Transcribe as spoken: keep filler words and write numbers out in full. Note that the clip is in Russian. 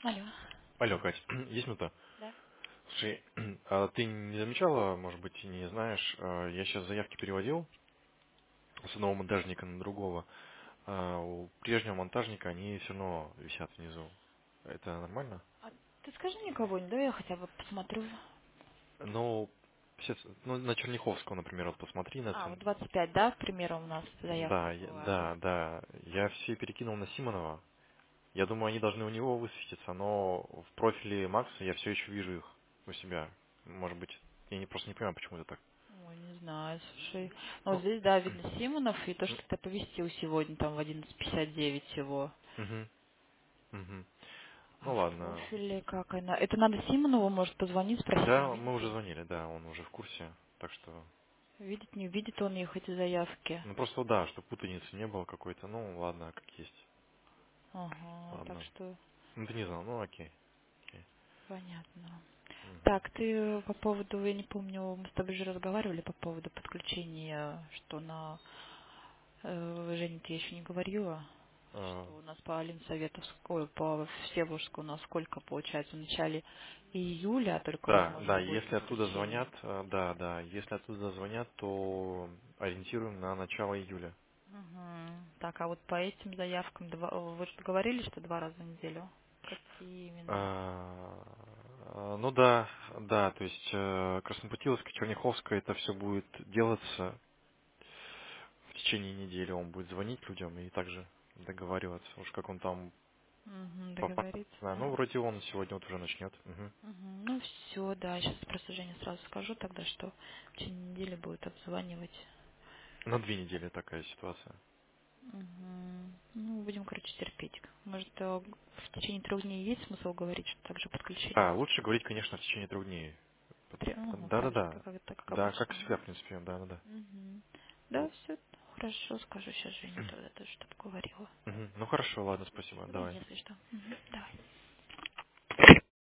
Алло. Алло, Кать, есть минута? Да. Слушай, а ты не замечала, может быть, и не знаешь, а, я сейчас заявки переводил с одного монтажника на другого. А у прежнего монтажника они все равно висят внизу. Это нормально? А ты скажи мне кого-нибудь, да, я хотя бы посмотрю. Ну, все- ну, на Черняховского, например, вот посмотри на А, вот цен. двадцать пять, да, к примеру, у нас заявка Да, я- была. да, да. Я все перекинул на Симонова. Я думаю, они должны у него высветиться, но в профиле Макса я все еще вижу их у себя. Может быть, я не, просто не понимаю, почему это так. Ой, не знаю, слушай. Ну, вот Ну, здесь, да, видно Симонов, и то, что ты оповестил сегодня, там, в одиннадцать пятьдесят девять его. угу, угу. А Ну в ладно. профиле как она? Это надо Симонову, может, позвонить, спросить, он Да, мы видит уже их? звонили, да, он уже в курсе. Так что, Видит, не видит он их, эти заявки. ну просто да, чтобы путаницы не было какой-то. Ну ладно, как есть. Ага, так Ладно. что Ну ты не знал, ну окей. Окей. понятно. Мгм. Так, ты по поводу, я не помню, мы с тобой же разговаривали по поводу подключения, что на Э, Жене, ты еще не говорила, А, что у нас по Алинсоветовской, по Всеволожску у нас сколько получается в начале июля только да, возможно да, будет если оттуда подключение. звонят, а, да, да, если оттуда звонят, то ориентируем на начало июля. Мгм. Так, а вот по этим заявкам, два- вы же говорили, что два раза в неделю? Какие именно? А, а, ну да, да, то есть э, Краснопутиловская, Черняховская, это все будет делаться в течение недели. Он будет звонить людям и также договариваться. Уж как он там Мгм, по по- договориться, знаю. да? Ну, вроде он сегодня вот уже начнет. Мгм. Мгм. Ну все, да, сейчас просто Жене сразу скажу тогда, что в течение недели будет обзванивать. На две недели такая ситуация. Мгм. Ну, будем, короче, терпеть. Может, э, в течение трех дней есть смысл говорить, что также подключение А, будет? лучше говорить, конечно, в течение трех дней. Три- ага, так же, Да-да-да. как, это, как Да, как обычно, да? всегда, в принципе, да-да-да. Мгм. Да, Вот. все хорошо, скажу сейчас Жене тогда тоже, чтобы говорила. Мгм. Ну хорошо, ладно, спасибо. Позвони, Давай. если что. Мгм. Давай.